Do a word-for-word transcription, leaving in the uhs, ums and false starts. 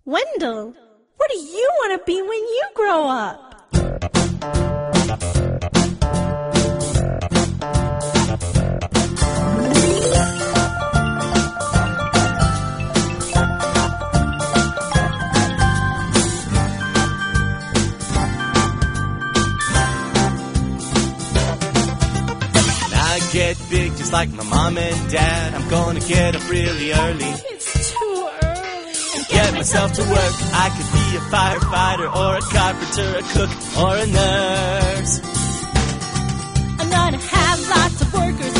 Wendell, what do you want to be when you grow up? Get big just like my mom and dad. I'm gonna get up really early. It's too early. And get myself to work. I could be a firefighter or a carpenter, a cook or a nurse. I'm gonna have lots of workers